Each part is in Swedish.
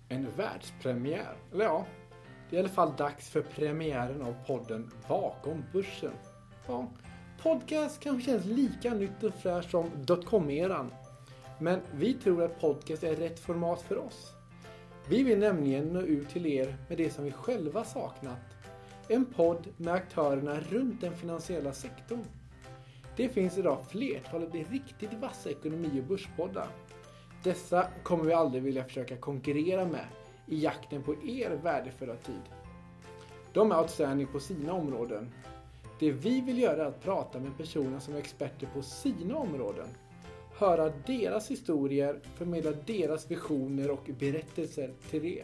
En världspremiär. Eller ja, det är i alla fall dags för premiären av podden Bakom börsen. Ja, podcast kanske känns lika nytt och fräscht som .com-eran. Men vi tror att podcast är rätt format för oss. Vi vill nämligen nå ut till er med det som vi själva saknat. En podd med aktörerna runt den finansiella sektorn. Det finns idag flertalet riktigt vassa ekonomi- och börspoddar. Dessa kommer vi aldrig vilja försöka konkurrera med i jakten på er värdefulla tid. De är outstanding på sina områden. Det vi vill göra är att prata med personer som är experter på sina områden. Höra deras historier, förmedla deras visioner och berättelser till er.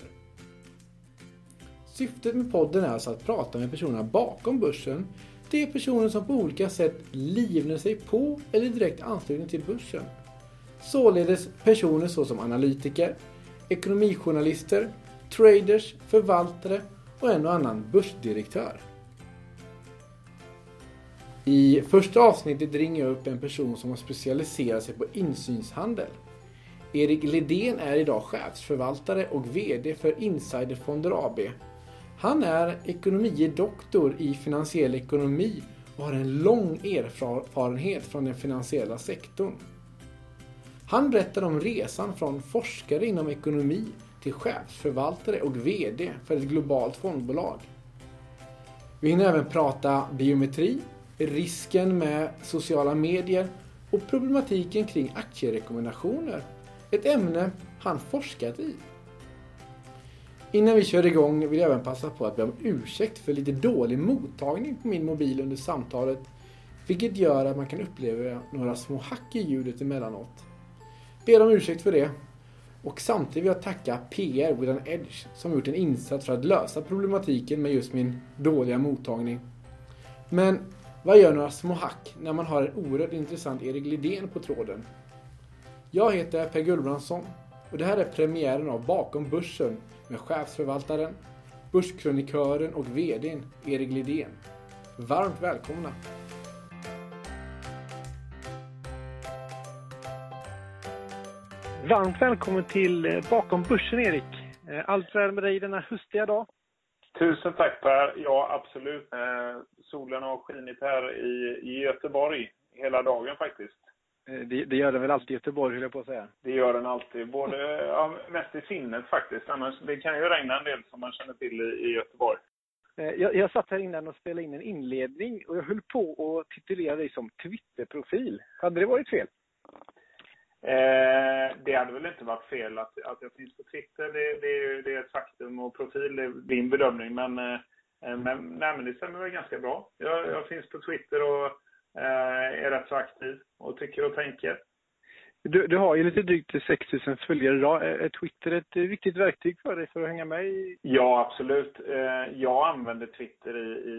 Syftet med podden är alltså att prata med personerna bakom börsen. Det är personer som på olika sätt livnär sig på eller direkt anslutning till börsen. Således personer såsom analytiker, ekonomijournalister, traders, förvaltare och en och annan börsdirektör. I första avsnittet ringer jag upp en person som har specialiserat sig på insynshandel. Erik Ledén är idag chefsförvaltare och vd för Insiderfonder AB. Han är ekonomidoktor i finansiell ekonomi och har en lång erfarenhet från den finansiella sektorn. Han berättar om resan från forskare inom ekonomi till chefsförvaltare och vd för ett globalt fondbolag. Vi hinner även prata biometri, risken med sociala medier och problematiken kring aktierekommendationer. Ett ämne han forskat i. Innan vi kör igång vill jag även passa på att be om ursäkt för lite dålig mottagning på min mobil under samtalet, vilket gör att man kan uppleva några små hack i ljudet emellanåt. Ber om ursäkt för det. Och samtidigt vill jag tacka PR with an Edge som gjort en insats för att lösa problematiken med just min dåliga mottagning. Men vad gör några små hack när man har en oerhört intressant Erik Ledén på tråden? Jag heter Per Gullbrandsson och det här är premiären av Bakom börsen med chefsförvaltaren, börskronikören och vdn Erik Ledén. Varmt välkomna! Varmt välkommen till Bakom börsen, Erik. Allt väl med dig denna höstiga dag? Tusen tack Per. Ja, absolut. Solen har skinit här i Göteborg hela dagen faktiskt. Det gör den väl alltid i Göteborg, vill jag på att säga. Det gör den alltid. Mest i sinnet faktiskt. Annars, det kan ju regna en del som man känner till i Göteborg. Jag satt här innan och spelade in en inledning och jag höll på att titulera dig som Twitter-profil. Hade det varit fel? Det hade väl inte varit fel att jag finns på Twitter. Det är ett faktum och profil är din bedömning. Men det stämmer väl ganska bra. Jag finns på Twitter och är rätt så aktiv och tycker och tänker. Du har ju lite drygt 6 000 följare idag. Är Twitter ett viktigt verktyg för dig för att hänga med i? Ja, absolut. Jag använder Twitter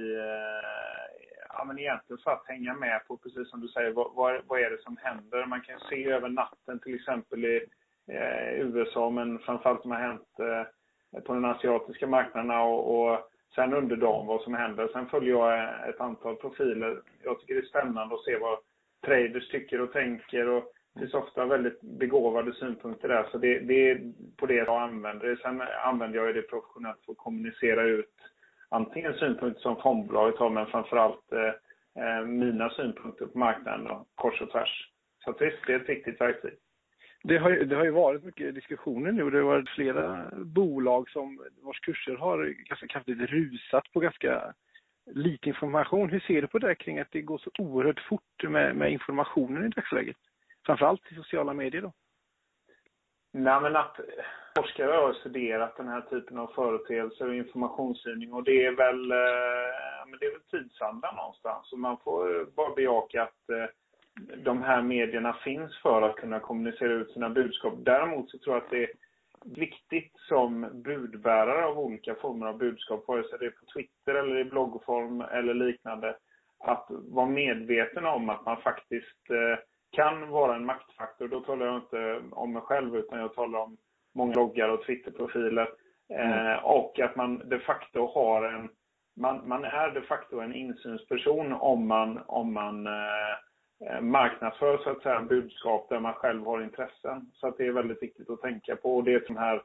men egentligen för att hänga med på, precis som du säger, vad är det som händer. Man kan se över natten till exempel i USA, men framförallt som har hänt på den asiatiska marknaderna och sen under dagen vad som händer. Sen följer jag ett antal profiler. Jag tycker det är spännande att se vad traders tycker och tänker, och det finns ofta väldigt begåvade synpunkter där. Så det är på det jag använder det. Sen använder jag det professionellt för att kommunicera ut antingen synpunkter som fondbolaget har, men framförallt mina synpunkter på marknaden och kors och tvärs. Så att visst, det är ett viktigt verktyg. Det har ju varit mycket diskussioner nu. Det har varit flera bolag vars kurser har ganska kraftigt rusat på ganska lite information. Hur ser du på det kring att det går så oerhört fort med informationen i dagsläget? Framförallt i sociala medier då? Nej, men att forskare har studerat den här typen av företeelser och informationsgivning, och det är väl tidsandan någonstans. Så man får bara bejaka att de här medierna finns för att kunna kommunicera ut sina budskap. Däremot så tror jag att det är viktigt som budbärare av olika former av budskap, vare sig det är på Twitter eller i bloggform eller liknande, att vara medveten om att man faktiskt kan vara en maktfaktor. Då talar jag inte om mig själv, utan jag talar om många bloggar och Twitterprofiler. Och att man de facto har man är de facto en insynsperson om man marknadsför så att säga budskap där man själv har intressen. Så att det är väldigt viktigt att tänka på. Och det är som här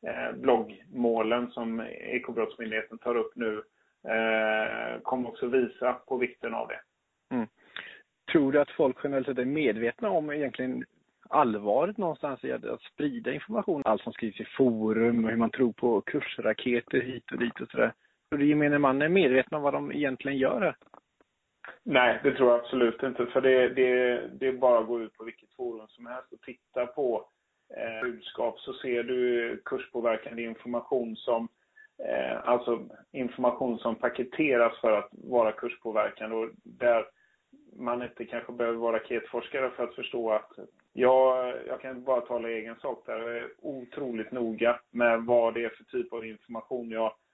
bloggmålen som Ekobrottsmyndigheten tar upp nu kommer också visa på vikten av det. Mm. Tror du att folk generellt är medvetna om egentligen allvaret någonstans i att sprida information? Allt som skrivs i forum och hur man tror på kursraketer hit och dit och sådär. Så det gemene man är medvetna om vad de egentligen gör här? Nej, det tror jag absolut inte. För det är bara att gå ut på vilket forum som helst och titta på budskap, så ser du kurspåverkande information som alltså information som paketeras för att vara kurspåverkande, och där man inte kanske behöver vara raketforskare för att förstå att jag kan bara tala egen sak där. Jag är otroligt noga med vad det är för typ av information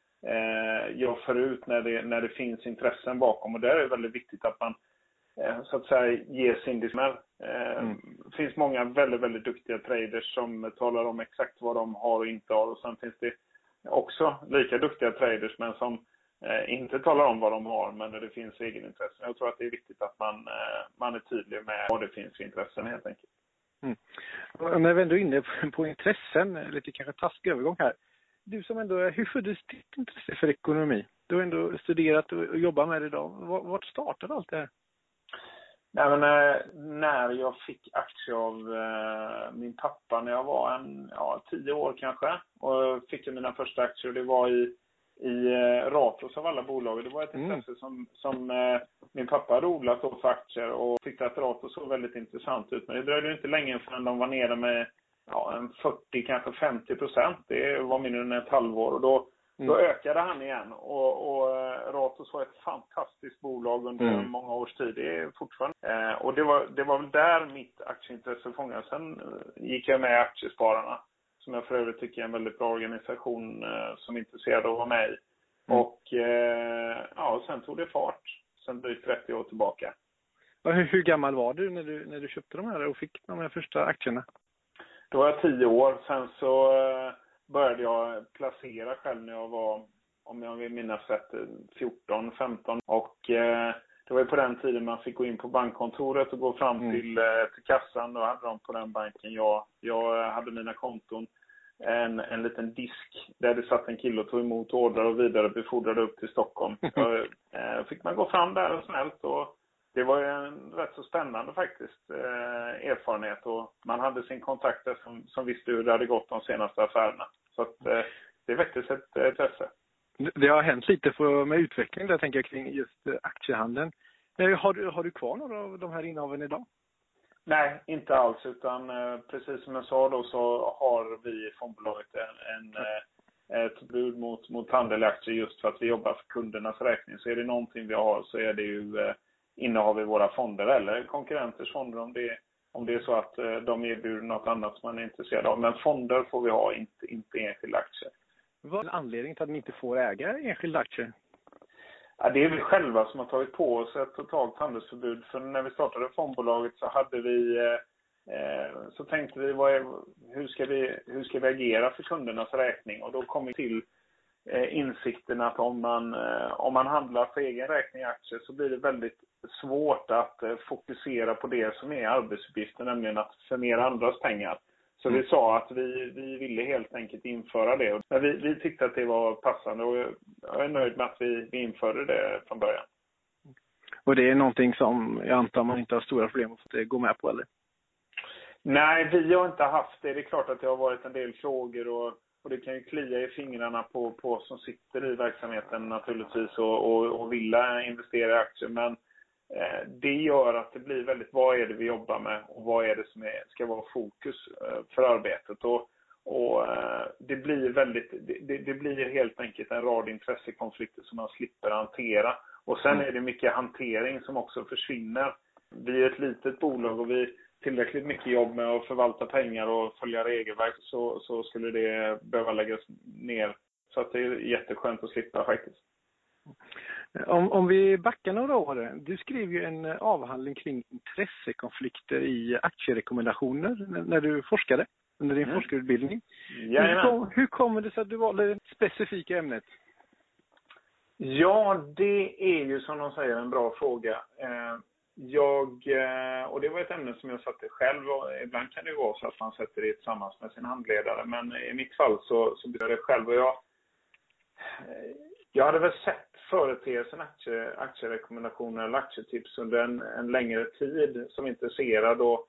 jag för ut när det finns intressen bakom, och där är det väldigt viktigt att man så att säga ger sin dismär. Det finns många väldigt, väldigt duktiga traders som talar om exakt vad de har och inte har, och sen finns det också lika duktiga traders men som inte talar om vad de har, men där det finns egenintressen. Jag tror att det är viktigt att man är tydlig med vad det finns för intressen helt enkelt. Och när vi ändå är inne på intressen, lite kanske taskig övergång här. Du som ändå hur föddes ditt intresse för ekonomi? Du har ändå studerat och jobbar med det idag. Vart startade allt det här? Nej, men när jag fick aktier av min pappa när jag var 10 år kanske, och fick jag mina första aktier, det var i Ratos av alla bolag. Det var ett intresse som min pappa hade odlat för aktier och tyckte att Ratos såg väldigt intressant ut. Men det dröjde inte länge förrän de var nere med en 40, kanske 50%. Det var mindre än ett halvår, och då ökade han igen. Och Ratos var ett fantastiskt bolag under många års tid. Det är fortfarande. Och det var väl där mitt aktieintresse fångades. Sen gick jag med i Aktiespararna, som jag för övrigt tycker är en väldigt bra organisation som är intresserad av att vara med i. Och sen tog det fart. Sen drygt 30 år tillbaka. Och hur gammal var du när du köpte de här och fick de här första aktierna? Då var jag 10 år. Sen så började jag placera själv när jag var, om jag vill minnas rätt, 14, 15. Och det var ju på den tiden man fick gå in på bankkontoret och gå fram till kassan. Då hade de på den banken. Jag hade mina konton. En liten disk där det satt en kille och tog emot ordrar och vidare befordrade upp till Stockholm. Fick man gå fram där och snällt, och det var ju en rätt så spännande faktiskt erfarenhet, och man hade sin kontakt där som visste hur det hade gått de senaste affärerna. Så att det väcktes ett intresse. Det har hänt lite med utveckling där, tänker jag, kring just aktiehandeln. Har du kvar några av de här innehaven idag? Nej, inte alls, utan precis som jag sa då, så har vi i fondbolaget ett förbud mot handel i aktier, just för att vi jobbar för kundernas räkning. Så är det någonting vi har, så är det ju innehav i våra fonder eller konkurrenters fonder, om det är så att de erbjuder något annat som man är intresserad av. Men fonder får vi ha, inte enskilda aktier. Vad är anledningen till att ni inte får äga enskilda aktier? Ja, det är vi själva som har tagit på oss ett totalt handelsförbud. För när vi startade fondbolaget så hade vi så tänkte vi, hur ska vi agera för kundernas räkning? Och då kom vi till insikten att om man handlar för egen räkning i aktier, så blir det väldigt svårt att fokusera på det som är arbetsuppgiften, nämligen att förmera andras pengar. Så vi sa att vi ville helt enkelt införa det. Men vi tyckte att det var passande, och jag är nöjd med att vi införde det från början. Och det är någonting som jag antar man inte har stora problem att gå med på, eller? Nej, vi har inte haft det. Det är klart att det har varit en del frågor, och det kan ju klia i fingrarna på oss som sitter i verksamheten naturligtvis och vill investera i aktier. Men det gör att det blir väldigt, vad är det vi jobbar med och vad är det som ska vara fokus för arbetet. Och det blir helt enkelt en rad intressekonflikter som man slipper hantera. Och sen är det mycket hantering som också försvinner. Vi är ett litet bolag och vi tillräckligt mycket jobb med att förvalta pengar och följa regelverk, så skulle det behöva läggas ner. Så att det är jätteskönt att slippa faktiskt. Om vi backar några år, du skrev ju en avhandling kring intressekonflikter i aktierekommendationer när du forskade under din forskarutbildning. Hur kommer det sig att du valde det specifika ämnet? Ja, det är ju som de säger en bra fråga. Och det var ett ämne som jag satte själv, och ibland kan det ju vara så att man sätter det tillsammans med sin handledare, men i mitt fall så blir det själv, och jag hade väl sett företeelsen aktierekommendationer eller aktietips under en längre tid som intresserad, och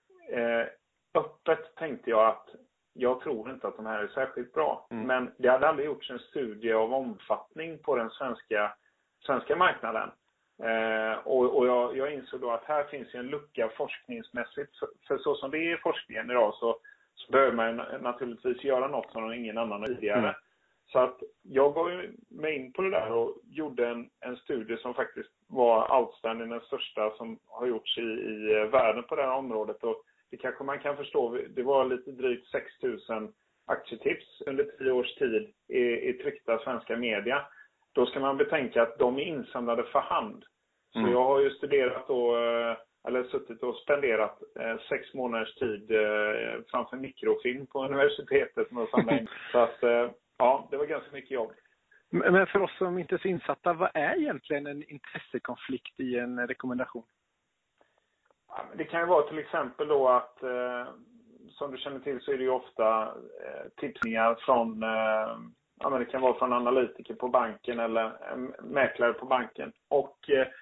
öppet tänkte jag att jag tror inte att de här är särskilt bra. Men det hade aldrig gjorts en studie av omfattning på den svenska marknaden. Och jag insåg då att här finns en lucka forskningsmässigt. För så som det är i forskningen idag så behöver man naturligtvis göra något som ingen annan har tidigare. Så att jag gav mig in på det där och gjorde en studie som faktiskt var outstanding, den största som har gjorts i världen på det här området. Och det kanske man kan förstå, det var lite drygt 6 000 aktietips under 10 års tid i tryckta svenska media. Då ska man betänka att de är insamlade för hand. Så jag har ju studerat eller suttit och spenderat 6 månaders tid framför mikrofilm på universitetet med att samla in. Så att ja, det var ganska mycket jobb. Men för oss som inte är så insatta, vad är egentligen en intressekonflikt i en rekommendation? Ja, det kan ju vara till exempel då att som du känner till så är det ju ofta tipsningar från men det kan vara från analytiker på banken eller mäklare på banken. Och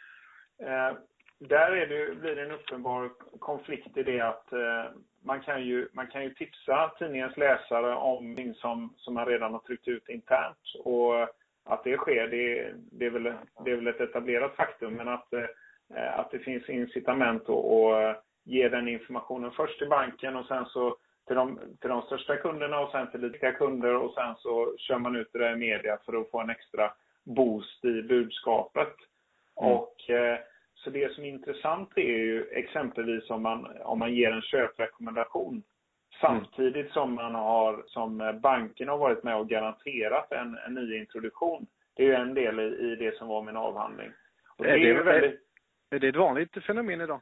där blir det en uppenbar konflikt i det att man kan ju tipsa tidningens läsare om ting som man redan har tryckt ut internt. Och att det sker, det är väl ett etablerat faktum. Men att det finns incitament att ge den informationen först till banken och sen så till de största kunderna och sen till lika kunder, och sen så kör man ut det där i media för att få en extra boost i budskapet. Och så det som är intressant är ju exempelvis om man ger en köprekommendation samtidigt som banken har varit med och garanterat en ny introduktion. Det är ju en del i det som var min avhandling. Och är det ett vanligt fenomen idag?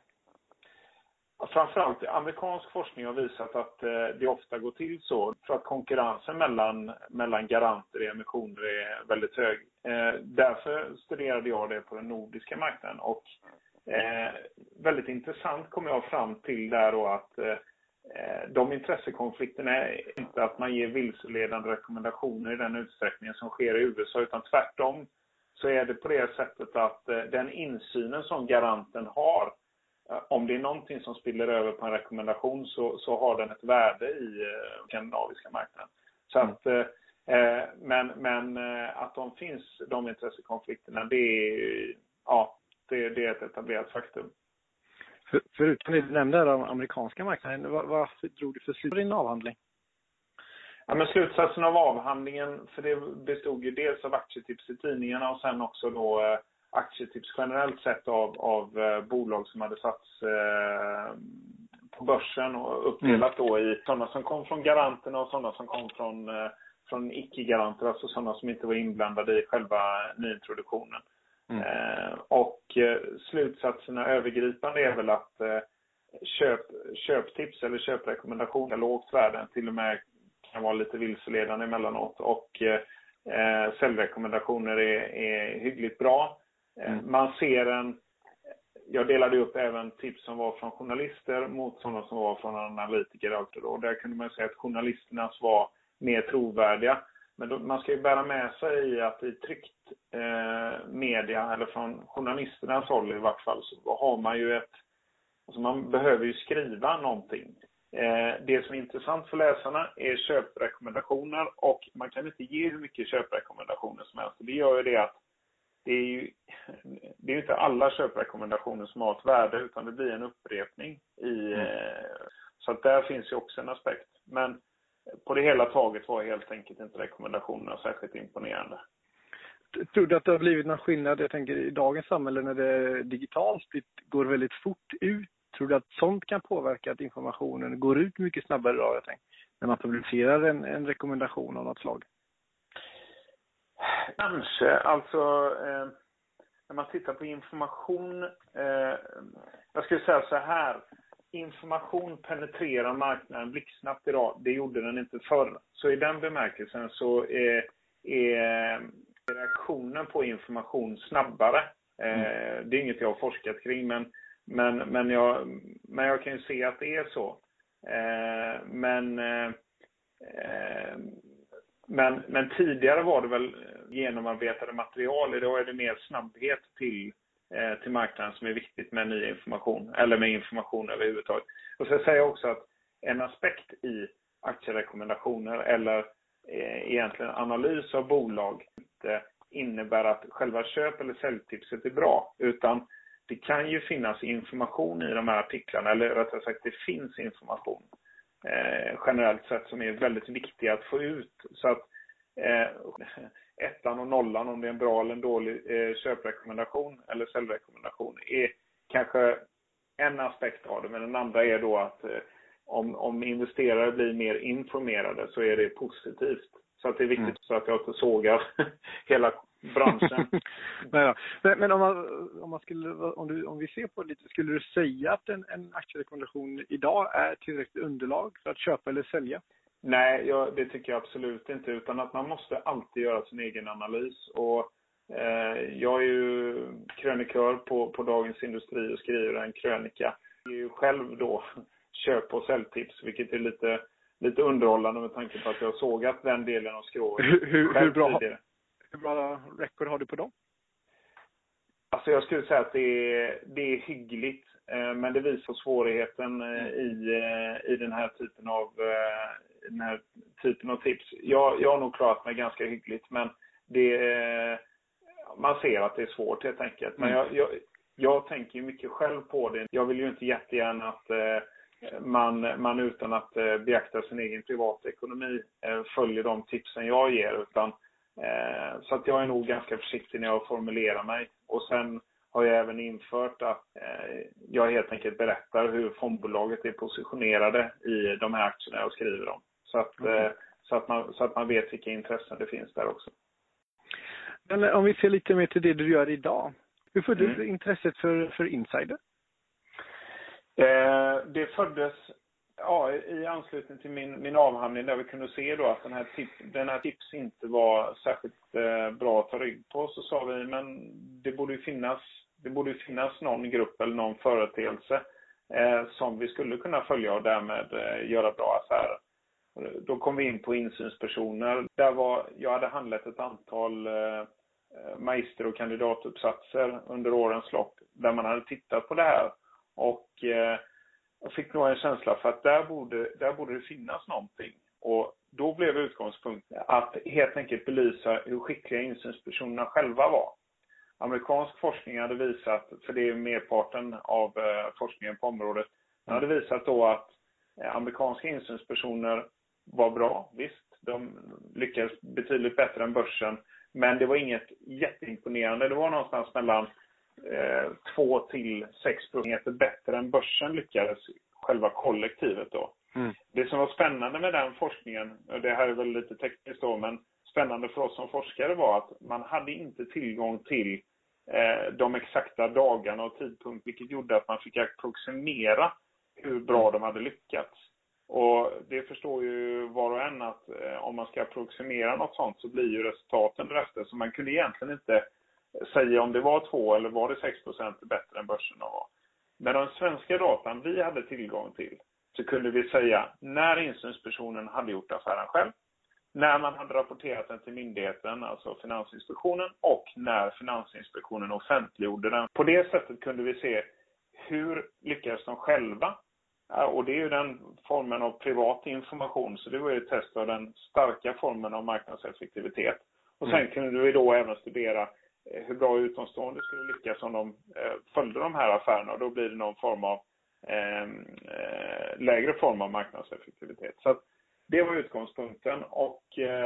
Framförallt amerikansk forskning har visat att det ofta går till så för att konkurrensen mellan garanter i emissioner är väldigt hög. Därför studerade jag det på den nordiska marknaden, och väldigt intressant kom jag fram till där då att de intressekonflikterna är inte att man ger vilseledande rekommendationer i den utsträckningen som sker i USA, utan tvärtom så är det på det sättet att den insynen som garanten har, om det är någonting som spiller över på en rekommendation så har den ett värde i skandinaviska marknaden. Så att, men att de intressekonflikterna, det är ett etablerat faktum. Förutom det du nämnde om amerikanska marknaden, vad drog du för slut på din avhandling? Ja, men slutsatsen av avhandlingen, för det bestod ju dels av aktietips i tidningarna och sen också då aktietips generellt sett av bolag som hade satts på börsen och uppdelat då i sådana som kom från garanterna och sådana som kom från icke-garanter, alltså sådana som inte var inblandade i själva nyintroduktionen. Och slutsatserna övergripande är väl att köptips eller köprekommendationer lågt värden till och med kan vara lite vilseledande emellanåt, och säljrekommendationer är hyggligt bra. Man ser jag delade upp även tips som var från journalister mot sådana som var från analytiker. Och där kunde man säga att journalisternas var mer trovärdiga. Men man ska ju bära med sig i att i tryckt media, eller från journalisternas håll i vart fall, så har man ju man behöver ju skriva någonting. Det som är intressant för läsarna är köprekommendationer, och man kan inte ge hur mycket köprekommendationer som helst. Det gör ju det att det är ju inte alla köprekommendationer som har ett värde, utan det blir en upprepning så att där finns ju också en aspekt. Men på det hela taget var helt enkelt inte rekommendationerna särskilt imponerande. Tror du att det har blivit någon skillnad, jag tänker i dagens samhälle när det är digitalt, det går väldigt fort ut? Tror du att sånt kan påverka att informationen går ut mycket snabbare idag, jag tänker, när man publicerar en rekommendation av något slag? Kanske, alltså när man tittar på information, jag skulle säga så här, information penetrerar marknaden blixtsnabbt idag, det gjorde den inte förr. Så i den bemärkelsen så är reaktionen på information snabbare. Det är inget jag har forskat kring, Men jag kan ju se att det är så. Men tidigare var det väl genomarbetade material. Idag är det mer snabbhet till marknaden som är viktigt med ny information. Eller med information överhuvudtaget. Och så säger jag också att en aspekt i aktierekommendationer eller egentligen analys av bolag inte innebär att själva köp- eller säljtipset är bra. Utan det kan ju finnas information i de här artiklarna. Eller rättare sagt, det finns information generellt sett som är väldigt viktig att få ut. Så att ettan och nollan, om det är en bra eller en dålig köprekommendation eller säljrekommendation, är kanske en aspekt av det. Men den andra är då att om investerare blir mer informerade så är det positivt. Så att det är viktigt så att jag inte sågar hela branschen. Men om vi ser på det lite, skulle du säga att en aktierekommendation idag är tillräckligt underlag för att köpa eller sälja? Nej, det tycker jag absolut inte. Utan att man måste alltid göra sin egen analys. Och jag är ju krönikör på Dagens Industri och skriver en krönika. Jag är ju själv då köp- och säljtips, vilket är lite underhållande med tanke på att jag har sågat den delen av skrået. Hur bra record har du på dem? Alltså jag skulle säga att det är hyggligt. Men det visar svårigheten i den här typen av tips. Jag har nog klarat mig ganska hyggligt, men man ser att det är svårt helt enkelt. Men jag tänker mycket själv på det. Jag vill ju inte jättegärna att man utan att beakta sin egen privatekonomi följer de tipsen jag ger. Så att jag är nog ganska försiktig när jag formulerar mig. Och sen har jag även infört att jag helt enkelt berättar hur fondbolaget är positionerade i de här aktierna jag skriver om. Så att man vet vilka intressen det finns där också. Men om vi ser lite mer till det du gör idag. Hur föddes intresset för Insider? Det föddes i anslutning till min avhandling där vi kunde se då att den här tips inte var särskilt bra att ta rygg på. Så sa vi, men det borde ju finnas någon grupp eller någon företeelse som vi skulle kunna följa och därmed göra bra affärer. Då kom vi in på insynspersoner. Jag hade handlat ett antal magister- och kandidatuppsatser under årens lopp där man hade tittat på det här. Och jag fick nog en känsla för att där borde det finnas någonting. Och då blev utgångspunkten att helt enkelt belysa hur skickliga insynspersonerna själva var. Amerikansk forskning hade visat, för det är merparten av forskningen på området, hade visat då att amerikanska insynspersoner var bra. Visst, de lyckades betydligt bättre än börsen. Men det var inget jätteimponerande. Det var någonstans mellan 2-6% bättre än börsen lyckades själva kollektivet då. Det som var spännande med den forskningen, och det här är väl lite tekniskt då, men spännande för oss som forskare var att man hade inte tillgång till de exakta dagarna och tidpunkt, vilket gjorde att man fick approximera hur bra de hade lyckats. Och det förstår ju var och en att om man ska approximera något sånt så blir ju resultaten därefter. Så man kunde egentligen inte säga om det var 2 eller var det 6% bättre än börsen var. Men den svenska datan vi hade tillgång till så kunde vi säga när insynspersonen hade gjort affären själv, när man hade rapporterat den till myndigheten, alltså Finansinspektionen, och när Finansinspektionen offentliggjorde den. På det sättet kunde vi se hur lyckades de själva. Och det är ju den formen av privat information, så det var ju ett test av den starka formen av marknadseffektivitet. Och sen kunde vi då även studera hur bra utomstående skulle lyckas om de följde de här affärerna. Och då blir det någon form av lägre form av marknadseffektivitet. Så att det var utgångspunkten. Och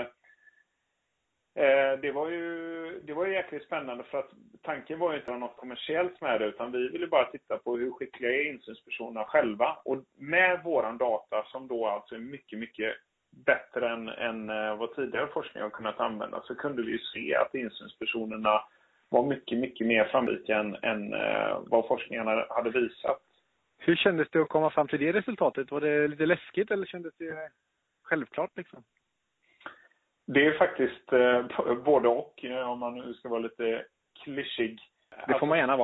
det var ju jäkligt spännande för att tanken var ju inte något kommersiellt med det, utan vi ville bara titta på hur skickliga är insynspersonerna själva. Och med våran data som då alltså är mycket, mycket bättre än vad tidigare forskning har kunnat använda, så kunde vi ju se att insynspersonerna var mycket, mycket mer framgångsrika än vad forskningarna hade visat. Hur kändes det att komma fram till det resultatet? Var det lite läskigt eller kändes det självklart liksom? Det är faktiskt både och, om man nu ska vara lite klyschig. Det får man gärna vara.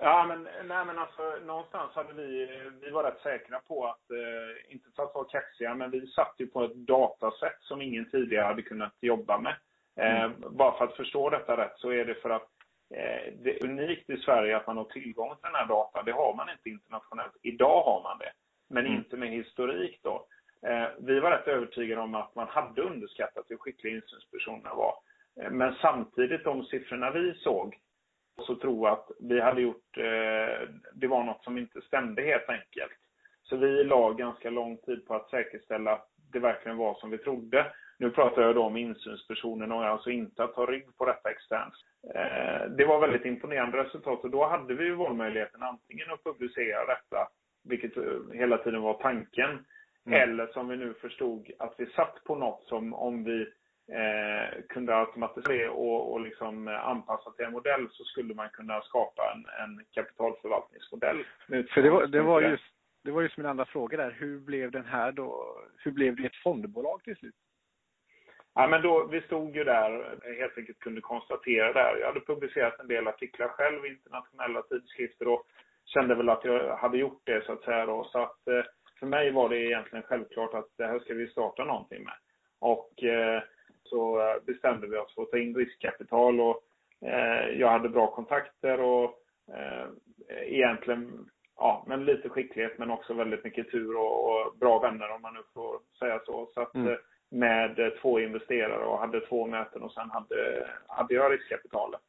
Ja, men alltså någonstans hade vi var rätt säkra på att, inte för att vara kaxiga, men vi satt ju på ett datasätt som ingen tidigare hade kunnat jobba med. Bara för att förstå detta rätt så är det för att det är unikt i Sverige att man har tillgång till den här data. Det har man inte internationellt. Idag har man det, men inte med historik då. Vi var rätt övertygade om att man hade underskattat hur skickliga insynspersonerna var. Men samtidigt, de siffrorna vi såg, så tror jag att vi hade gjort, det var något som inte stämde helt enkelt. Så vi la ganska lång tid på att säkerställa att det verkligen var som vi trodde. Nu pratar jag då om insynspersonen och alltså inte att ta rygg på detta externt. Det var väldigt imponerande resultat, och då hade vi ju valmöjligheten antingen att publicera detta, vilket hela tiden var tanken, eller som vi nu förstod att vi satt på något som om vi kunde automatisera och liksom anpassa till en modell, så skulle man kunna skapa en kapitalförvaltningsmodell. För det var just min andra fråga där. Hur blev det ett fondbolag till slut? Ja, men då, vi stod ju där, helt enkelt kunde konstatera där. Jag hade publicerat en del artiklar själv i internationella tidskrifter och kände väl att jag hade gjort det så att säga då. Så att för mig var det egentligen självklart att det här ska vi starta någonting med. Och så bestämde vi oss för att ta in riskkapital, och jag hade bra kontakter och egentligen, ja, men lite skicklighet men också väldigt mycket tur och bra vänner, om man nu får säga så. Så att med 2 investerare och hade 2 möten, och sen hade jag riskkapitalet.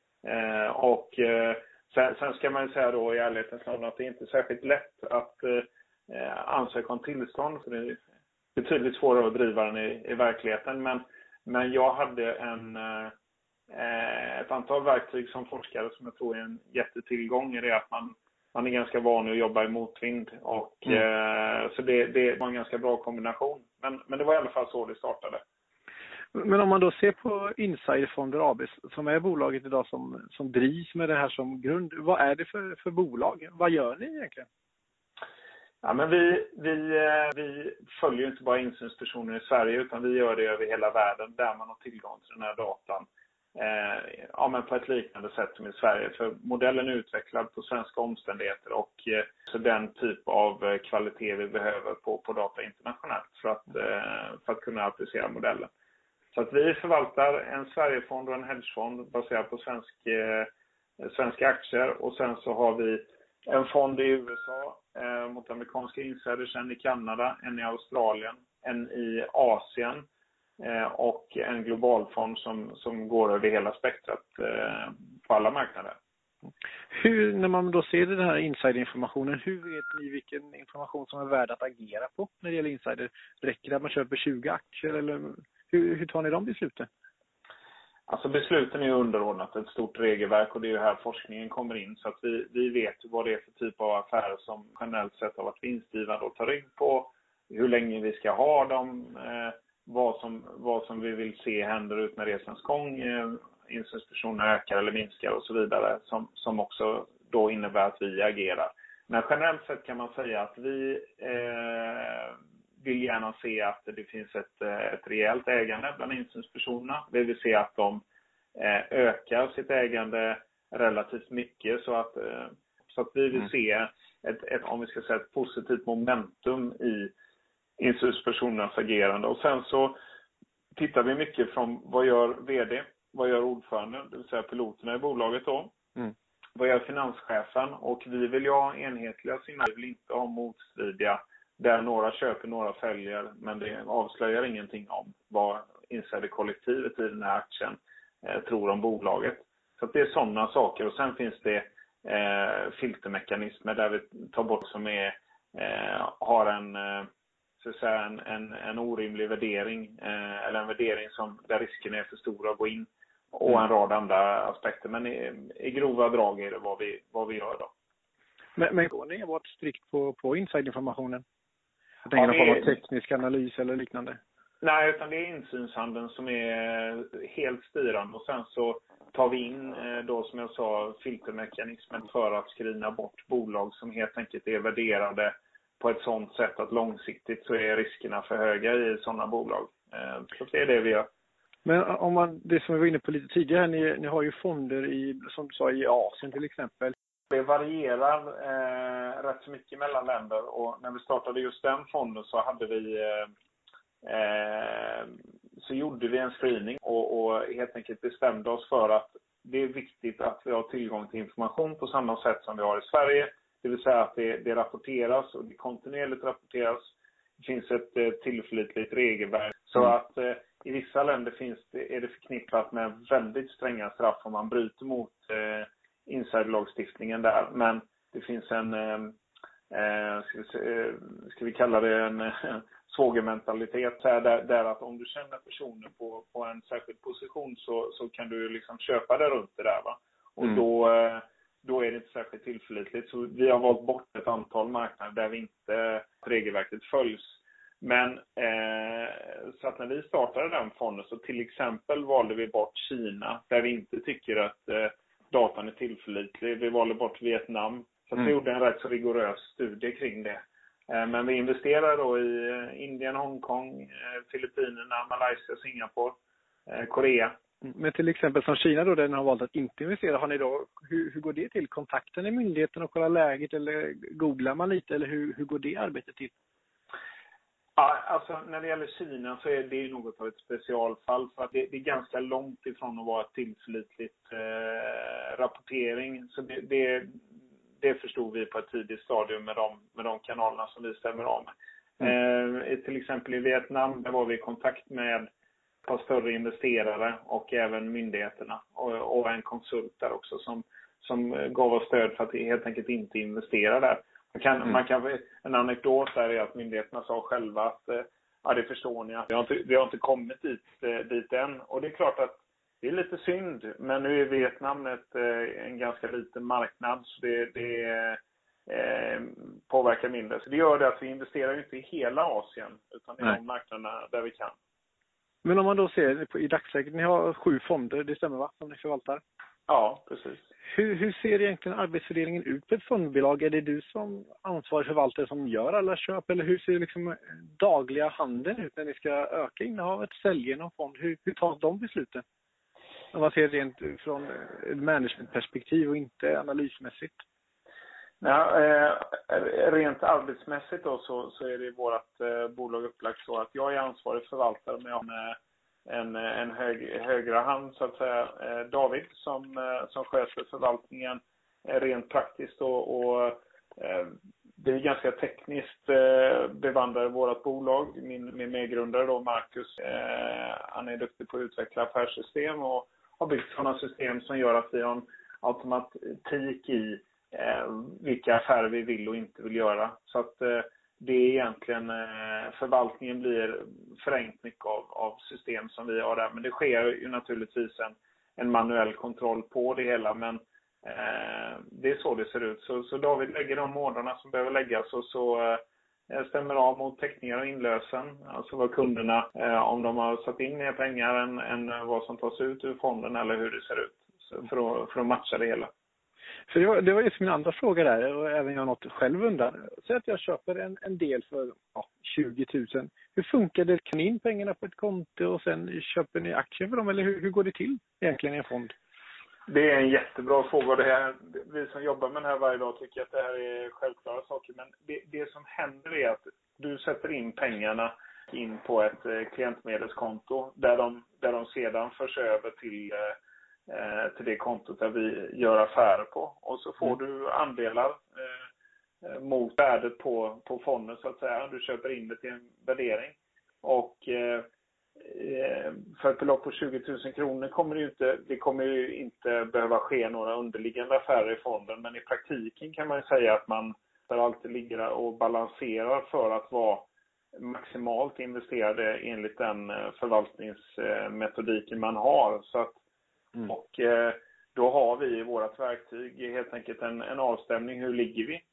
Sen ska man ju säga då i ärlighetens namn att det är inte särskilt lätt att ansöka om tillstånd, för det är betydligt svårare att driva den i verkligheten. Men jag hade ett antal verktyg som forskare som jag tror är en jättetillgång i det, att man är ganska van att jobba i motvind, och så det var en ganska bra kombination. Men det var i alla fall så det startade. Men om man då ser på Insiderfonder AB, som är bolaget idag som drivs med det här som grund, vad är det för bolag? Vad gör ni egentligen? Ja, men vi följer inte bara insynspersoner i Sverige, utan vi gör det över hela världen där man har tillgång till den här datan. Ja, men på ett liknande sätt som i Sverige. För modellen är utvecklad på svenska omständigheter och så den typ av kvalitet vi behöver på data internationellt för att kunna applicera modellen. Så att vi förvaltar en Sverigefond och en hedgefond baserad på svenska aktier, och sen så har vi en fond i USA mot amerikanska insiders, en i Kanada, en i Australien, en i Asien och en globalfond som går över hela spektrat på alla marknader. När man då ser den här insiderinformationen, hur vet ni vilken information som är värd att agera på när det gäller insider? Räcker det att man köper 20 aktier, eller hur tar ni de besluten? Alltså besluten är ju underordnat ett stort regelverk, och det är ju här forskningen kommer in, så att vi vet vad det är för typ av affärer som generellt sett har varit vinstgivande och tar rygg på, hur länge vi ska ha dem, vad som vi vill se händer ut med resans gång, insynspersoner ökar eller minskar och så vidare, som också då innebär att vi agerar. Men generellt sett kan man säga att vi vill gärna se att det finns ett rejält ägande bland insynspersonerna. Vi vill se att de ökar sitt ägande relativt mycket, så att vi vill se om vi ska säga ett positivt momentum i insynspersonernas agerande. Och sen så tittar vi mycket från vad gör vd, vad gör ordföranden, det vill säga piloterna i bolaget då. Vad gör finanschefen, och vi vill ju ha enhetliga signaler, vi vill inte ha motstridiga där några köper, några följer, men det avslöjar ingenting om vad insiderkollektivet i den här aktien tror om bolaget. Så att det är sådana saker, och sen finns det filtermekanismer där vi tar bort som har en orimlig värdering, eller en värdering där risken är för stor att gå in, och en rad andra aspekter. Men i grova drag är det vad vi gör då. Men går ni varit strikt på insiderinformationen? Jag tänker någon form av teknisk analys eller liknande? Nej, utan det är insynshandeln som är helt styrande, och sen så tar vi in då, som jag sa, filtermekanismen för att screena bort bolag som helt enkelt är värderade på ett sådant sätt att långsiktigt så är riskerna för höga i sådana bolag. Så det är det vi gör. Men det som vi var inne på lite tidigare, ni har ju fonder som du sa i Asien till exempel. Det varierar rätt så mycket mellan länder, och när vi startade just den fonden så hade vi så gjorde vi en screening och helt enkelt bestämde oss för att det är viktigt att vi har tillgång till information på samma sätt som vi har i Sverige. Det vill säga att det rapporteras och det kontinuerligt rapporteras. Det finns ett tillförlitligt regelverk. Så att i vissa länder är det förknippat med väldigt stränga straff om man bryter mot insiderlagstiftningen där. Men det finns en, ska vi kalla det en svågermentalitet där att om du känner personer på en särskild position så kan du liksom köpa det runt det där, va? Och då är det inte särskilt tillförlitligt. Så vi har valt bort ett antal marknader där vi inte regelverket följs. Men så att när vi startade den fonden så till exempel valde vi bort Kina där vi inte tycker att datan är tillförlitlig. Vi valde bort Vietnam. Så vi gjorde en rätt så rigorös studie kring det. Men vi investerar då i Indien, Hongkong, Filippinerna, Malaysia, Singapore, Korea. Men till exempel som Kina då, där ni har valt att inte investera, har ni då, hur går det till? Kontakten i myndigheten och kolla läget, eller googlar man lite, eller hur går det arbetet till? Ja, alltså när det gäller Kina så är det något av ett specialfall, för att det är ganska långt ifrån att vara ett tillförlitligt rapportering. Så det förstod vi på ett tidigt stadium med de kanalerna som vi stämmer av med. Till exempel i Vietnam, där var vi i kontakt med ett par större investerare och även myndigheterna och en konsult där också som gav oss stöd för att helt enkelt inte investera där. En anekdot där är att myndigheterna sa själva att det förstår ni, att vi har inte kommit dit än. Och det är klart att det är lite synd, men nu är Vietnam en ganska liten marknad, så det påverkar mindre. Så det gör det att vi investerar inte i hela Asien, utan i de marknaderna där vi kan. Men om man då ser i dagsläget, ni har 7 fonder, det stämmer, va, som ni förvaltar? Ja, precis. Hur ser egentligen arbetsfördelningen ut på ett fondbolag? Är det du som ansvarig förvaltare som gör alla köp? Eller hur ser liksom dagliga handeln ut när ni ska öka innehavet, sälja någon fond? Hur tas de besluten? Om man ser rent från managementperspektiv och inte analysmässigt. Ja, rent arbetsmässigt då så är det vårt bolag upplagt så att jag är ansvarig förvaltare, men jag har en högre hand så att säga, David som sköter förvaltningen rent praktiskt och det är ganska tekniskt bevandrare i vårt bolag. Min medgrundare då, Marcus, han är duktig på att utveckla affärssystem och har byggt sådana system som gör att vi har en automatik i vilka affärer vi vill och inte vill göra. Så att det är egentligen förvaltningen blir förängt mycket av system som vi har där. Men det sker ju naturligtvis en manuell kontroll på det hela. Men det är så det ser ut. Så David lägger de ordrarna som behöver läggas och så stämmer av mot teckningar och inlösen. Alltså vad kunderna, om de har satt in mer pengar än vad som tas ut ur fonden eller hur det ser ut. Så för att matcha det hela. För det var just min andra fråga där, och även jag något själv undrar. Säg att jag köper en del för 20 000. Hur funkar det? Kan ni in pengarna på ett konto och sen köper ni aktier för dem? Eller hur går det till egentligen i en fond? Det är en jättebra fråga. Vi som jobbar med det här varje dag tycker att det här är självklara saker. Men det som händer är att du sätter in pengarna in på ett klientmedelskonto där de sedan förs över till det kontot där vi gör affärer på. Och så får du andelar mot värdet på fonden så att säga. Du köper in det till en värdering. Och för ett belopp på 20 000 kronor kommer ju inte behöva ske några underliggande affärer i fonden. Men i praktiken kan man ju säga att man alltid ligger och balanserar för att vara maximalt investerade enligt den förvaltningsmetodiken man har. Så att och då har vi i vårt verktyg helt enkelt en avstämning. Hur ligger vi?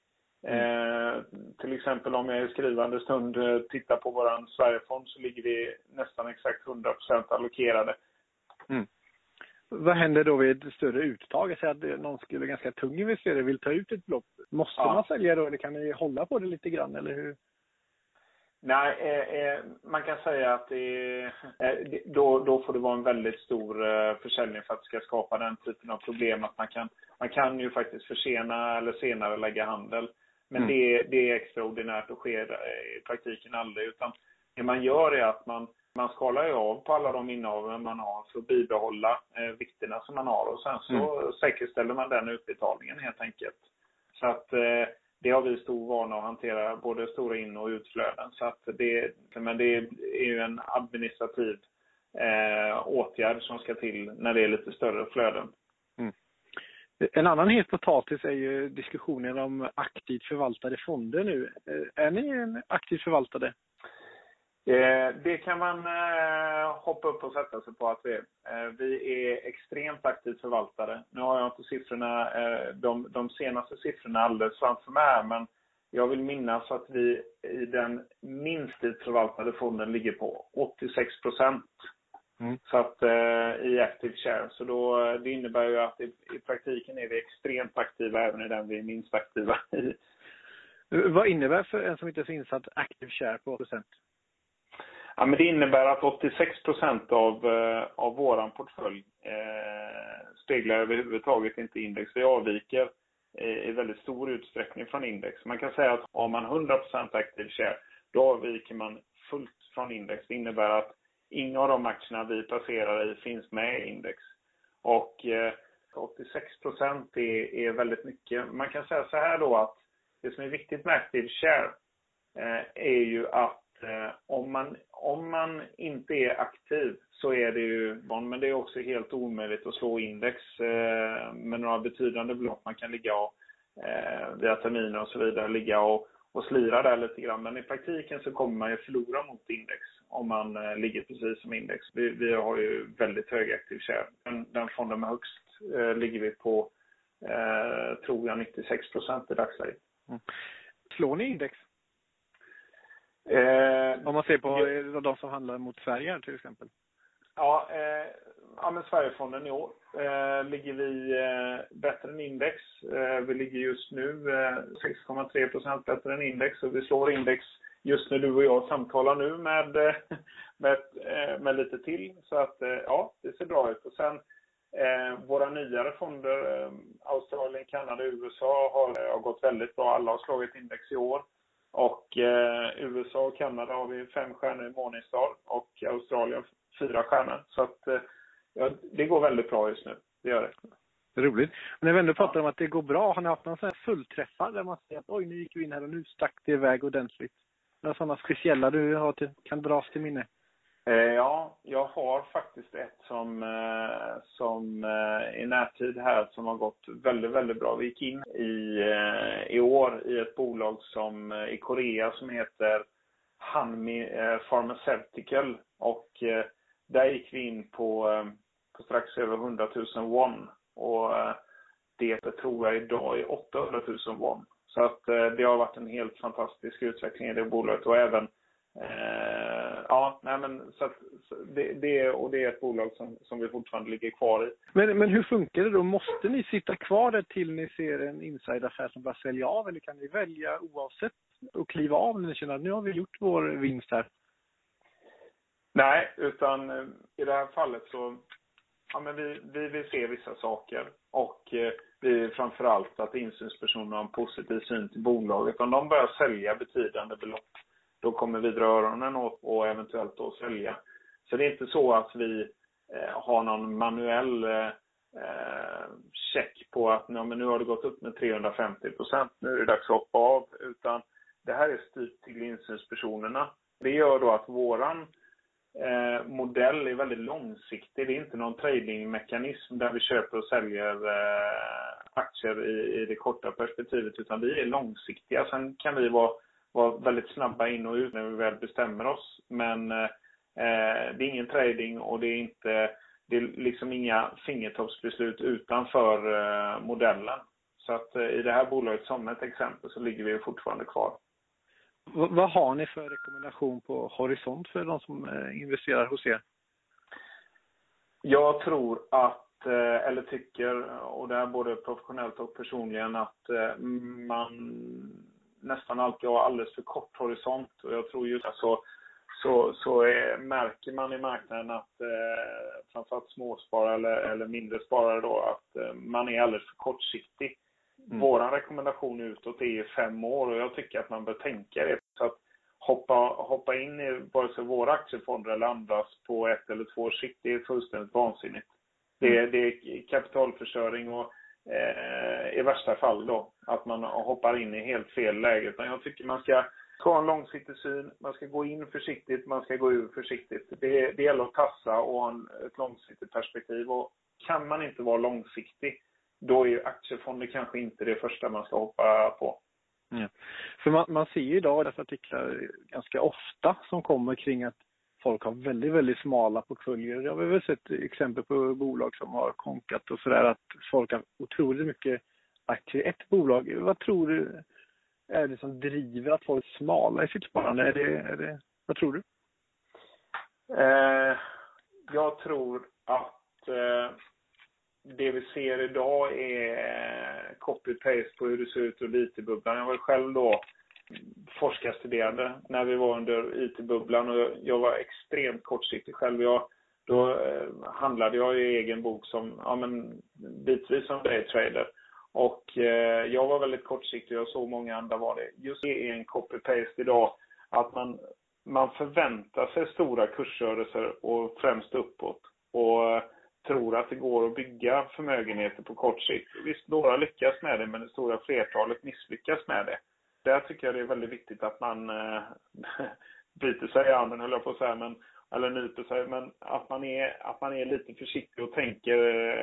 Till exempel om jag i skrivande stund tittar på våran Sverigefond så ligger vi nästan exakt 100% allokerade. Vad händer då vid ett större uttag? Jag säger att någon skulle ganska tung investerare vill ta ut ett belopp. Måste man sälja då? Eller kan ni hålla på det lite grann? Eller hur? Nej, man kan säga att då får det vara en väldigt stor försäljning för att det ska skapa den typen av problem. Att man kan ju faktiskt försena eller senare lägga handel. Men det är extraordinärt och sker i praktiken aldrig. Utan det man gör är att man skalar ju av på alla de innehav man har för att bibehålla vikterna som man har. Och sen så säkerställer man den utbetalningen helt enkelt. Så att det har vi stor vana att hantera, både stora in- och utflöden. Så att men det är ju en administrativ åtgärd som ska till när det är lite större flöden. En annan het potatis är ju diskussionen om aktivt förvaltade fonder nu. Är ni en aktivt förvaltade? Det kan man hoppa upp och sätta sig på att vi är extremt aktivt förvaltade. Nu har jag inte siffrorna, de senaste siffrorna alldeles framför mig, men jag vill minnas att vi i den minst förvaltade fonden ligger på 86%. Så att i active share. Så det innebär ju att i praktiken är vi extremt aktiva även i den vi är minst aktiva i. Vad innebär för en som inte är så insatt active share på procent? Ja, men det innebär att 86% av våran portfölj speglar överhuvudtaget inte index. Vi avviker i väldigt stor utsträckning från index. Man kan säga att om man 100% active share, då avviker man fullt från index. Det innebär att inga av de aktierna vi placerar i finns med i index. Och 86% är väldigt mycket. Man kan säga så här då att det som är viktigt med active share är ju att om man inte är aktiv så är det ju, men det är också helt omöjligt att slå index med några betydande belopp. Man kan ligga och via terminer och så vidare ligga och slira där lite grann. Men i praktiken så kommer man ju förlora mot index om man ligger precis som index. Vi har ju väldigt hög active share. Den fonden med högst ligger vi på tror jag 96% i dagsläget. Slår ni index? Om man ser på de som handlar mot Sverige till exempel. Ja, men Sverigefonden i år ligger vi bättre än index. Vi ligger just nu 6,3% bättre än index. Och vi slår index just när du och jag samtalar nu med lite till. Så att ja, det ser bra ut. Och sen våra nyare fonder, Australien, Kanada, USA har gått väldigt bra. Alla har slagit index i år. Och USA och Kanada har vi 5 stjärnor i Morningstar och Australien 4 stjärnor. Så att det går väldigt bra just nu. Det gör det. Roligt. Men när vi ändå pratar om att det går bra, har ni haft någon sån här fullträffar där man säger att oj, nu gick vi in här och nu stack det iväg ordentligt? Några sådana speciella du har kan dras till minne? Ja, jag har faktiskt ett som i närtid här som har gått väldigt, väldigt bra. Vi gick in i år i ett bolag i Korea som heter Hanmi Pharmaceutical. Och där gick vi in på strax över 100 000 won. Och det tror jag idag är 800 000 won. Så att det har varit en helt fantastisk utveckling i det bolaget. Och även så det är ett bolag som vi fortfarande ligger kvar i. Men hur funkar det då? Måste ni sitta kvar där till ni ser en insideraffär som bara säljer av, eller kan ni välja oavsett och kliva av när ni känner att nu har vi gjort vår vinst här? Nej, utan i det här fallet så vi vill se vissa saker och vi är framförallt att insynspersoner har en positiv syn till bolaget. Om de börjar sälja betydande belopp, då kommer vi dra öronen åt och eventuellt då sälja. Så det är inte så att vi har någon manuell check på att nu har det gått upp med 350%, nu är det dags att hoppa av. Utan det här är styrt till insynspersonerna. Det gör då att våran modell är väldigt långsiktig. Det är inte någon tradingmekanism där vi köper och säljer aktier i det korta perspektivet, utan vi är långsiktiga. Sen kan vi vara väldigt snabba in och ut när vi väl bestämmer oss. Men det är ingen trading och det är liksom inga fingertoppsbeslut utanför modellen. Så att i det här bolaget som ett exempel så ligger vi fortfarande kvar. Vad har ni för rekommendation på horisont för de som investerar hos er? Jag tror att, eller tycker, och det är både professionellt och personligen, att man nästan alltid har alldeles för kort horisont. Och jag tror just märker man i marknaden att framförallt småsparare eller mindre sparare då, att man är alldeles för kortsiktig. Våran rekommendation utåt är ju 5 år och jag tycker att man bör tänka det. Så att hoppa in i vare sig våra aktiefonder eller andras på 1 eller 2 års sikt, det är fullständigt vansinnigt. Det är kapitalförstöring och i värsta fall då att man hoppar in i helt fel läge. Utan jag tycker man ska ha en långsiktig syn, man ska gå in försiktigt, man ska gå ur försiktigt. Det gäller att tassa och ha ett långsiktigt perspektiv. Och kan man inte vara långsiktig, då är ju aktiefonder kanske inte det första man ska hoppa på. Ja. För man ser ju idag dessa artiklar ganska ofta som kommer kring att folk har väldigt, väldigt smala portföljer. Jag har väl sett exempel på bolag som har konkat och sådär, att folk har otroligt mycket aktier i ett bolag. Vad tror du är det som driver att folk är smala i sitt sparande? Vad tror du? Jag tror att det vi ser idag är copy-paste på hur det ser ut ur IT-bubblan. Jag var själv då forskarstuderande när vi var under IT-bubblan och jag var extremt kortsiktig själv. Då handlade jag i egen bok som bitvis som daytrader. Och jag var väldigt kortsiktig och jag såg många andra var det. Just det är en copy-paste idag att man förväntar sig stora kursrörelser och främst uppåt. Och tror att det går att bygga förmögenheter på kort sikt. Visst, några lyckas med det, men det stora flertalet misslyckas med det. Där tycker jag det är väldigt viktigt att man biter sig i armen, höll jag på att säga, eller nyper sig, men att man är lite försiktig och tänker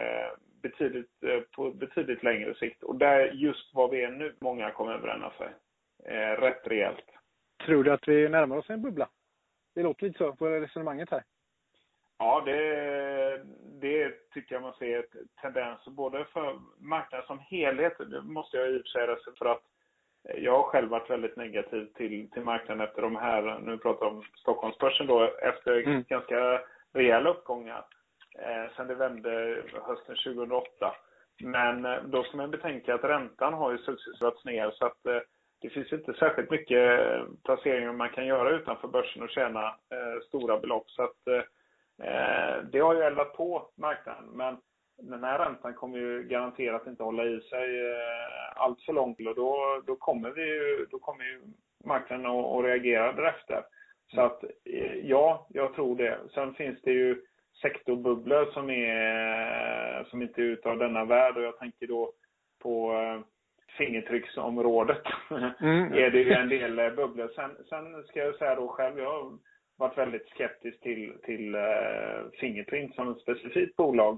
på betydligt längre sikt. Och där just vad vi är nu, många kommer bränna sig rätt rejält. Tror du att vi närmar oss en bubbla? Det låter lite så på resonemanget här. Ja, det tycker jag man ser ett tendens både för marknaden som helhet. Det måste jag i och för sig säga för att jag har själv varit väldigt negativ till marknaden efter de här, nu pratar jag om Stockholmsbörsen då, efter ganska rejäla uppgångar sen det vände hösten 2008. Men då ska man betänka att räntan har ju successivt ner så att det finns inte särskilt mycket placeringar man kan göra utanför börsen och tjäna stora belopp. Så att det har ju eldat på marknaden, men den här räntan kommer ju garanterat inte hålla i sig allt för långt och då kommer ju marknaden att reagera därefter. Så att ja, jag tror det. Sen finns det ju sektorbubblor som inte är utav denna värld och jag tänker då på fingertrycksområdet är det ju en del bubblor. Sen ska jag säga då själv, jag har varit väldigt skeptisk till Fingerprint som ett specifikt bolag.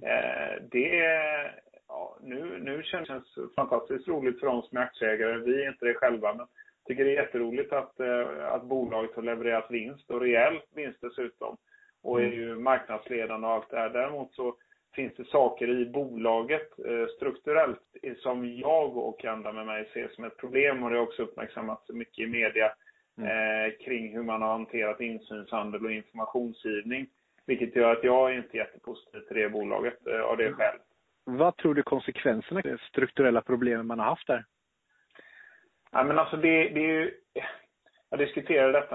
Nu känns det fantastiskt roligt för oss som är aktieägare. Vi är inte det själva, men tycker det är jätteroligt att bolaget har levererat vinst och rejäl vinst dessutom. Och är ju marknadsledande och allt det här. Däremot så finns det saker i bolaget strukturellt som jag och andra med mig ser som ett problem. Och det har också uppmärksammats mycket i media kring hur man har hanterat insynshandel och informationsgivning. Vilket gör att jag är inte jättepositiv till det bolaget av det själv. Vad tror du konsekvenserna är, strukturella problem man har haft där? Ja, men alltså det är ju... Jag diskuterade detta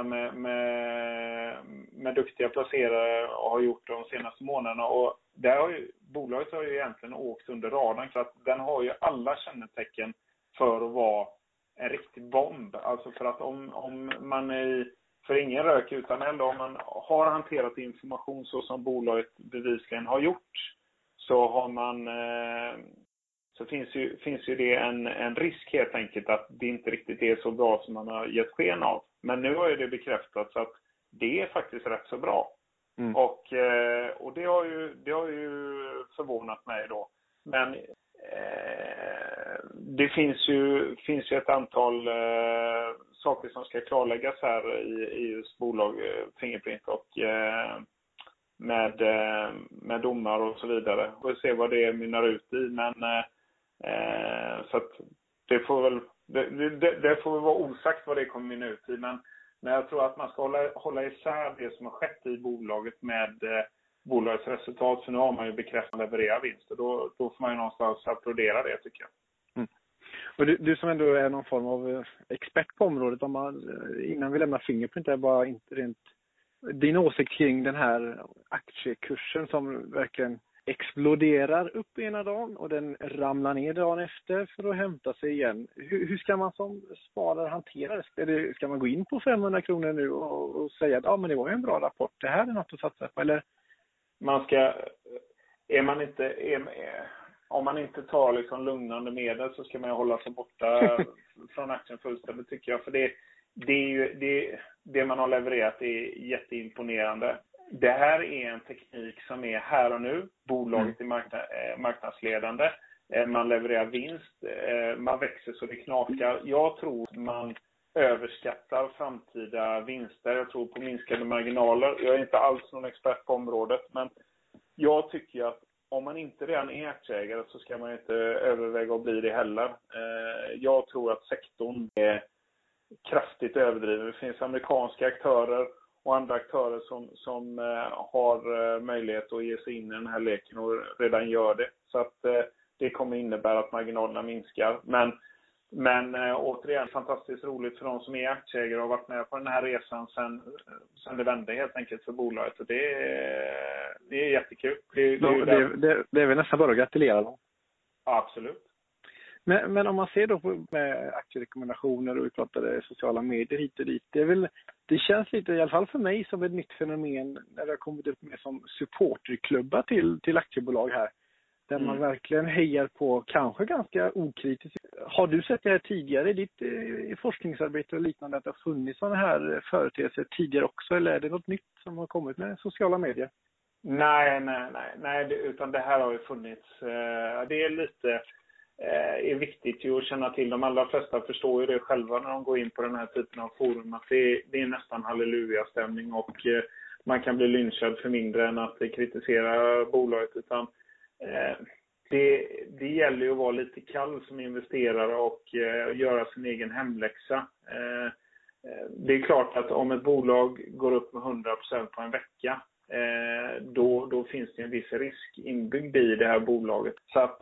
med duktiga placerare och har gjort de senaste månaderna. Och bolaget har ju egentligen åkt under radarn för att den har ju alla kännetecken för att vara en riktig bomb. Alltså för att om man för ingen rök utan eld, om man har hanterat information så som bolaget bevisligen har gjort, så har man så finns ju det en risk helt enkelt att det inte riktigt är så bra som man har gett sken av. Men nu har ju det bekräftats att det är faktiskt rätt så bra. Och det har ju förvånat mig då. Men det finns ju ett antal saker som ska klarläggas här i EUs bolag Fingerprint och med domar och så vidare. Vi får se vad det mynnar ut i, men så att det får väl vara osagt vad det kommer mynna ut i, men jag tror att man ska hålla isär det som har skett i bolaget med bolagets resultat, för nu har man ju bekräftat leverera vinst och då får man ju någonstans applådera det, tycker jag. Och du som ändå är någon form av expert på området, om innan vi lämnar Fingerprint, är bara inte rent din åsikt kring den här aktiekursen som verkligen exploderar upp ena dagen och den ramlar ner dagen efter för att hämta sig igen. Hur ska man som sparare hantera det? Ska man gå in på 500 kronor nu och säga att men det var ju en bra rapport, det här är något att satsa på? Eller? Om man inte tar liksom lugnande medel så ska man hålla sig borta från aktien fullständigt, tycker jag. För det man har levererat är jätteimponerande. Det här är en teknik som är här och nu. Bolaget är marknadsledande. Man levererar vinst. Man växer så det knakar. Jag tror man överskattar framtida vinster. Jag tror på minskade marginaler. Jag är inte alls någon expert på området, men jag tycker att om man inte redan är aktieägare så ska man inte överväga att bli det heller. Jag tror att sektorn är kraftigt överdriven. Det finns amerikanska aktörer och andra aktörer som har möjlighet att ge sig in i den här leken och redan gör det. Så att det kommer innebära att marginalerna minskar. Men återigen, fantastiskt roligt för de som är aktieägare och har varit med på den här resan sen det vände helt enkelt för bolaget. Och det är jättekul. Det är väl nästan bara att gratulera dem. Absolut. Men om man ser då med aktierekommendationer och vi pratade sociala medier hit och dit. Det känns lite, i alla fall för mig, som ett nytt fenomen när det har kommit upp med som supporterklubbar till aktiebolag här. Där man verkligen hejar på, kanske ganska okritiskt. Har du sett det här tidigare i ditt forskningsarbete och liknande, att det har funnits sådana här företeelser tidigare också? Eller är det något nytt som har kommit med sociala medier? Nej, utan det här har ju funnits. Det är lite är viktigt ju att känna till. De allra flesta förstår ju det själva när de går in på den här typen av forum, att det är nästan halleluja-stämning och man kan bli lynchad för mindre än att kritisera bolaget, utan det gäller ju att vara lite kall som investerare och göra sin egen hemläxa. Det är klart att om ett bolag går upp med 100% på en vecka, då finns det en viss risk inbyggd i det här bolaget. Så att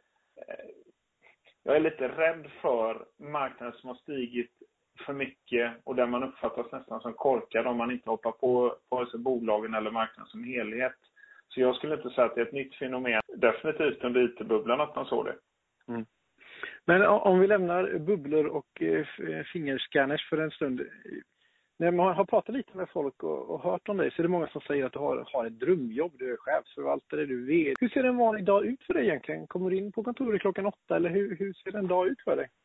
jag är lite rädd för marknaden som har stigit för mycket och där man uppfattas nästan som korkad om man inte hoppar på vare sig bolagen eller marknaden som helhet. Så jag skulle inte säga att det är ett nytt fenomen. Definitivt under IT-bubblan att man såg det. Mm. Men om vi lämnar bubblor och fingerscanners för en stund. När man har pratat lite med folk och hört om dig, så är det många som säger att du har ett drömjobb. Du är chefsförvaltare, du vet. Hur ser en vanlig dag ut för dig egentligen? Kommer du in på kontoret 8:00 eller hur ser en dag ut för dig?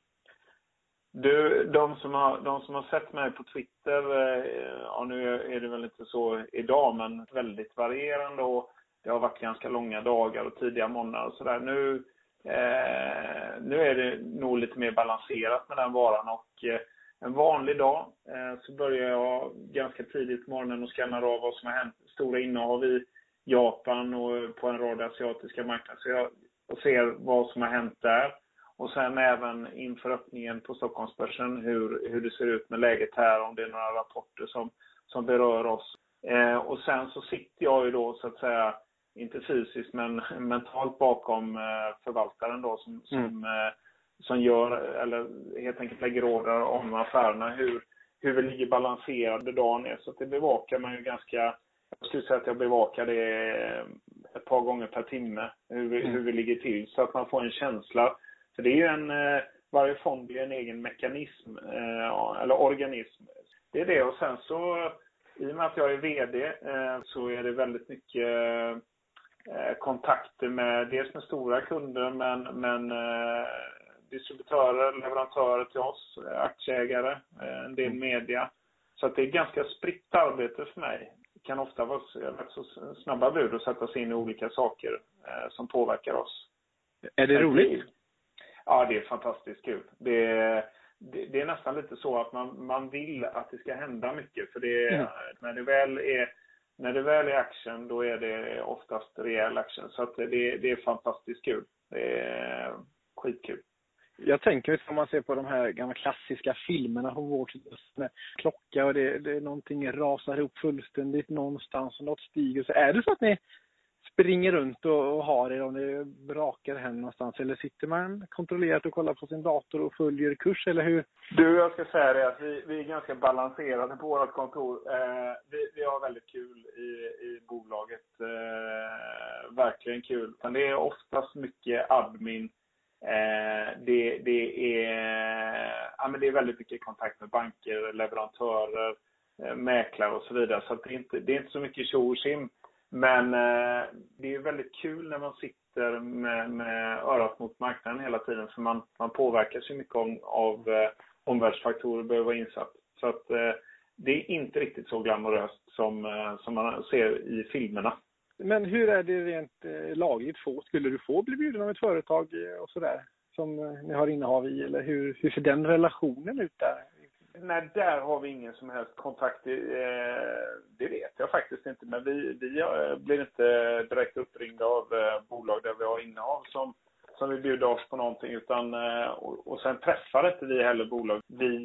Du, de som har sett mig på Twitter, nu är det väl inte så idag, men väldigt varierande och det har varit ganska långa dagar och tidiga morgnar och sådär. Nu är det nog lite mer balanserat med den varan och en vanlig dag så börjar jag ganska tidigt på morgonen och skannar av vad som har hänt. Stora innehav i Japan och på en rad asiatiska marknader. Så jag ser vad som har hänt där. Och sen även inför öppningen på Stockholmsbörsen hur det ser ut med läget här, om det är några rapporter som berör oss. Och sen så sitter jag ju då så att säga, inte fysiskt men mentalt bakom förvaltaren då som gör, eller helt enkelt lägger order om affärerna, hur vi ligger balanserade dagen är. Så att det bevakar man ju ganska, jag skulle säga att jag bevakar det ett par gånger per timme, hur vi ligger till, så att man får en känsla. För det är ju varje fond är en egen mekanism, eller organism. Det är det, och sen så, i och med att jag är vd, så är det väldigt mycket kontakter med, dels med stora kunder, men distributörer, leverantörer till oss, aktieägare, en del media. Så att det är ganska spritt arbete för mig. Det kan ofta vara rätt så snabba bud att sätta sig in i olika saker som påverkar oss. Är det roligt? Ja, det är fantastiskt kul. Det är nästan lite så att man vill att det ska hända mycket. För när det väl är action, då är det oftast rejäl action. Så att det är fantastiskt kul. Det är skitkul. Jag tänker att man ser på de här gamla klassiska filmerna på vårt med klocka och det är någonting rasar ihop fullständigt någonstans och något stiger. Så är det så att ni springer runt och har det om det brakar hem någonstans? Eller sitter man kontrollerat och kollar på sin dator och följer kurs, eller hur? Du, jag ska säga det att vi är ganska balanserade på vårt kontor. Vi har väldigt kul i bolaget. Verkligen kul. Men det är oftast mycket admin. Det är väldigt mycket kontakt med banker, leverantörer, mäklare och så vidare. Så att det är inte så mycket tjo och tjim. Men det är väldigt kul när man sitter med örat mot marknaden hela tiden. För man påverkas ju mycket av omvärldsfaktorer behöver vara insatt. Så att det är inte riktigt så glamoröst som man ser i filmerna. Men hur är det rent lagligt? Skulle du få bli bjuden av ett företag och sådär som ni har innehav i? Eller hur ser den relationen ut där? Nej, där har vi ingen som helst kontakt. Det vet jag faktiskt inte. Men vi blir inte direkt uppringda av bolag där vi har innehav som vill bjuda oss på någonting. Utan, och sen träffar inte vi heller bolag.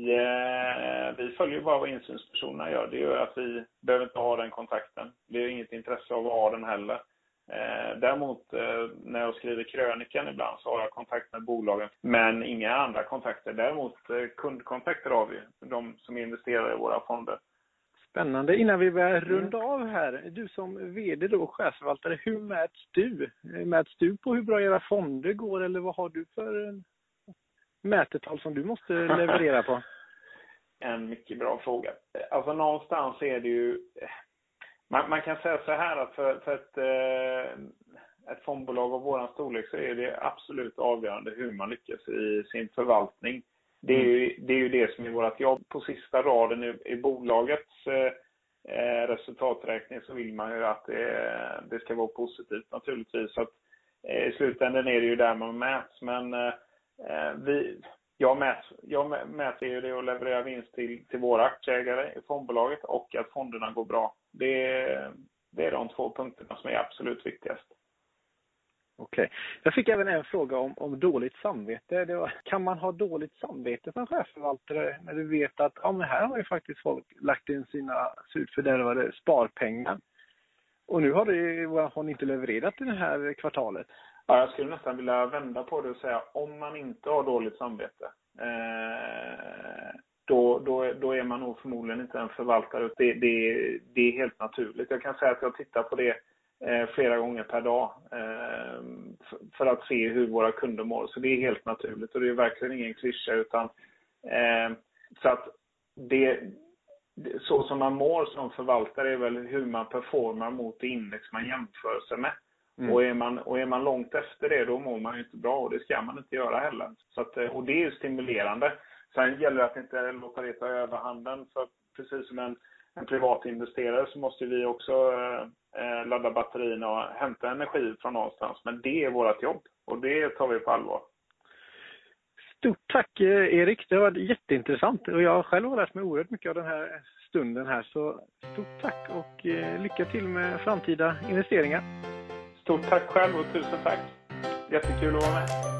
Vi följer bara vad insynspersonerna gör. Det gör att vi behöver inte ha den kontakten. Vi har inget intresse av att ha den heller. Däremot när jag skriver krönikan ibland så har jag kontakt med bolagen, men inga andra kontakter. Däremot kundkontakter har vi, de som investerar i våra fonder. Spännande. Innan vi börjar runda av här, du som vd då, chefsförvaltare, hur mäts du? Mäts du på hur bra era fonder går, eller vad har du för mätetal som du måste leverera på? En mycket bra fråga. Alltså någonstans är det ju... Man kan säga så här att för ett fondbolag av våran storlek så är det absolut avgörande hur man lyckas i sin förvaltning. Det är ju det som är vårt jobb. På sista raden i bolagets resultaträkning så vill man ju att det ska vara positivt naturligtvis. Så att, i slutändan är det ju där man mäts. Men jag mäter ju det och levererar vinst till våra aktieägare i fondbolaget och att fonderna går bra. Det är de 2 punkterna som är absolut viktigast. Okej. Jag fick även en fråga om dåligt samvete. Kan man ha dåligt samvete som chefsförvaltare när du vet att men här har ju faktiskt folk lagt in sina surt fördärvade sparpengar. Och nu har ni inte levererat det här kvartalet. Ja, jag skulle nästan vilja vända på det och säga om man inte har dåligt samvete då är man nog förmodligen inte en förvaltare. Det är helt naturligt. Jag kan säga att jag tittar på det flera gånger per dag för att se hur våra kunder mår. Så det är helt naturligt och det är verkligen ingen klyscha utan så att så som man mår som förvaltare är väl hur man performar mot det index man jämför sig med. Och är man långt efter det då mår man ju inte bra och det ska man inte göra heller. Så att, och det är ju stimulerande. Sen gäller det att inte låta det ta överhanden för precis som en privat investerare så måste vi också ladda batterierna och hämta energi från någonstans. Men det är vårt jobb och det tar vi på allvar. Stort tack Erik, det var jätteintressant och jag själv har lärt mig oerhört mycket av den här stunden här. Så stort tack och lycka till med framtida investeringar. Stort tack själv och tusen tack. Jättekul att vara med.